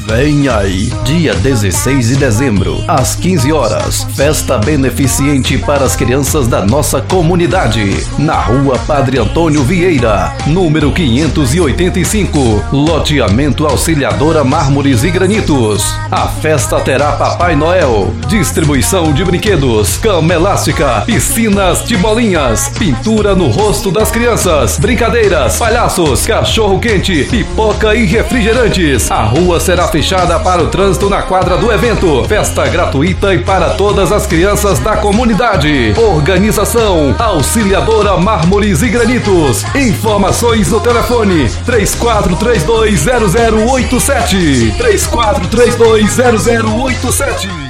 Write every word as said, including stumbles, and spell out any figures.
Vem aí, dia dezesseis de dezembro, às quinze horas, festa beneficente para as crianças da nossa comunidade, na rua Padre Antônio Vieira, número quinhentos e oitenta e cinco, loteamento Auxiliadora Mármores e Granitos. A festa terá Papai Noel, distribuição de brinquedos, cama elástica, piscinas de bolinhas, pintura no rosto das crianças, brincadeiras, palhaços, cachorro quente, pipoca e refrigerantes. A rua será fechada para o trânsito na quadra do evento. Festa gratuita e para todas as crianças da comunidade. Organização Auxiliadora Mármores e Granitos. Informações no telefone três quatro três dois zero zero oito sete. três quatro três dois zero zero oito sete.